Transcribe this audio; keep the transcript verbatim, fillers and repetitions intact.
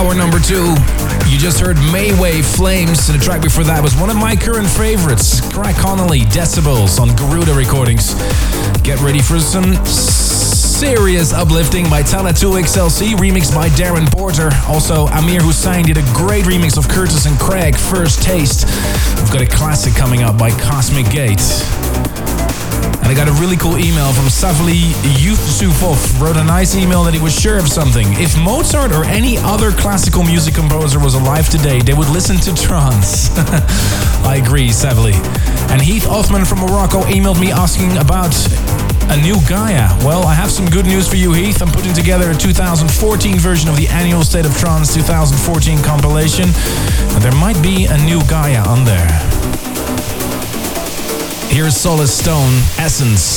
hour number two. You just heard Mayway Flames, and the track before that was one of my current favorites, Craig Connolly, Decibels on Garuda Recordings. Get ready for some serious uplifting by Tala two X L C, remixed by Darren Porter. Also, Amir Hussain did a great remix of Curtis and Craig, First Taste. We've got a classic coming up by Cosmic Gate. And I got a really cool email from Savli Yusufov. Wrote a nice email that he was sure of something. If Mozart or any other classical music composer was alive today, they would listen to trance. I agree, Savli. And Heath Othman from Morocco emailed me asking about a new Gaia. Well, I have some good news for you, Heath. I'm putting together a two thousand fourteen version of the annual State of Trance two thousand fourteen compilation. And there might be a new Gaia on there. Here's Solid Stone, Essence.